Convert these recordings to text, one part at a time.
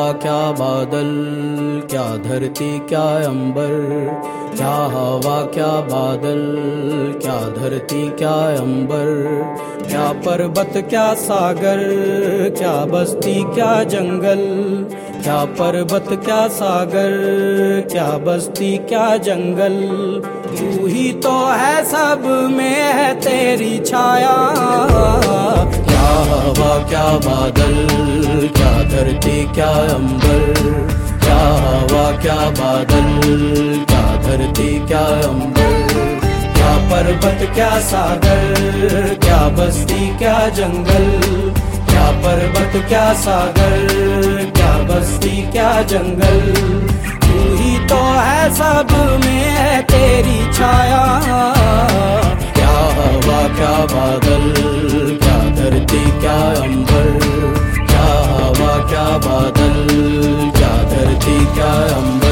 क्या बादल, क्या धरती क्या अंबर, क्या हवा क्या बादल, क्या धरती क्या अंबर, क्या पर्वत क्या सागर, क्या बस्ती क्या जंगल, क्या पर्वत क्या सागर, क्या बस्ती क्या जंगल, तू ही तो है सब में है तेरी छाया। क्या हवा क्या बादल, क्या धरती क्या अंबर, क्या हवा क्या बादल, क्या धरती क्या अंबर, क्या पर्वत क्या सागर, क्या बस्ती क्या जंगल, क्या पर्वत क्या सागर, क्या बस्ती क्या जंगल, तू ही तो है सब में है तेरी छाया। क्या हवा क्या बादल, क्या धरती क्या अंबर, क्या हवा क्या बादल, क्या धरती क्या अंबर।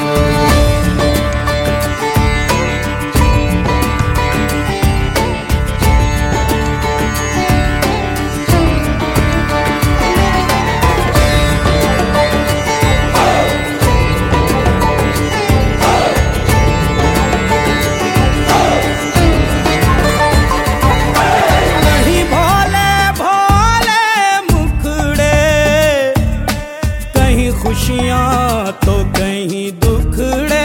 खुशियाँ तो कहीं दुखड़े,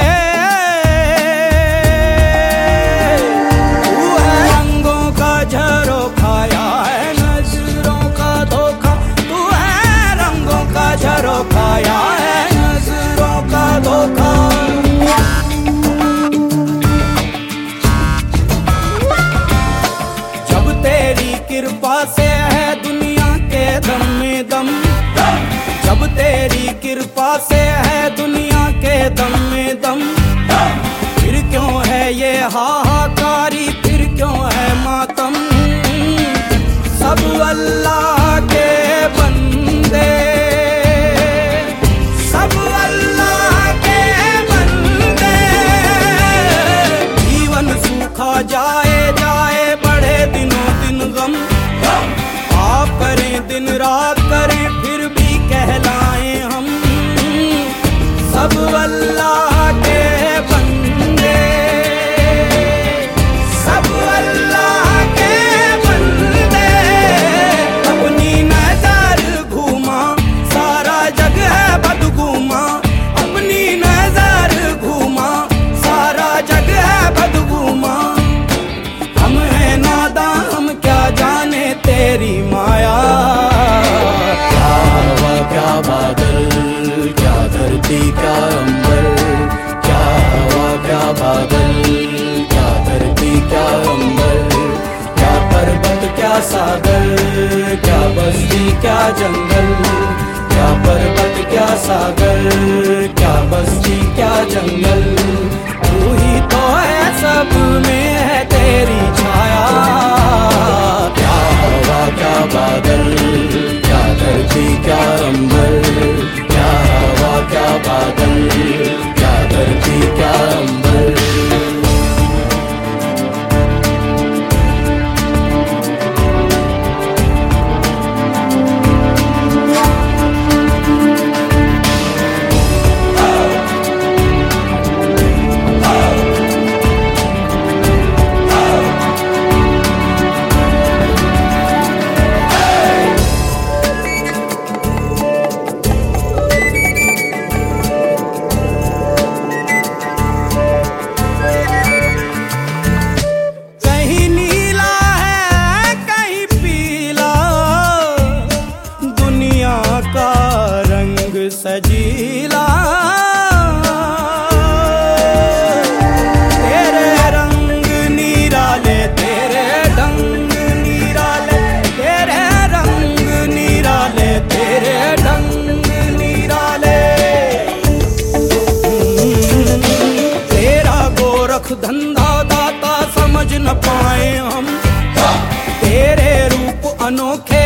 तू है रंगों का झरोखा या है नजरों का धोखा, तू है रंगों का झरोखा या है नजरों का धोखा। जब तेरी कृपा से है दुनिया के दम में दम, जब तेरी कृपा से है दुनिया के दम में दम, फिर क्यों है ये हाहाकारी, फिर क्यों है मातम। सब अल्लाह के बंदे, सब अल्लाह के बंदे, जीवन सूखा जाए जाए बढ़े दिनों दिन गम, आप करें दिन रात करें फिर भी कहलाएं हम सब अल्लाह के बंदे, सब अल्लाह के बंदे। अपनी नजर घूमा सारा जग है बदगुमा, अपनी नजर घूमा सारा जग है बदगुमा। हम हैं नादां हम क्या जाने तेरी माया। क्या बादल, क्या धरती क्या अंबर, क्या हवा क्या बादल, क्या धरती क्या अंबर, क्या पर्वत क्या सागर, क्या बस्ती क्या जंगल, क्या पर्वत क्या सागर, क्या बस्ती क्या जंगल, तू ही तो है सब में है तेरी छाया। क्या हवा क्या बादल, क्या धरती क्या अंबर, क्या हवा क्या बादल, क्या धरती क्या अंबर। सजीला तेरे रंग निराले, तेरे ढंग निराले, तेरे रंग निराले, तेरे ढंग निराले। तेरा गोरख धंधा दाता समझ न पाए हम, तेरे रूप अनोखे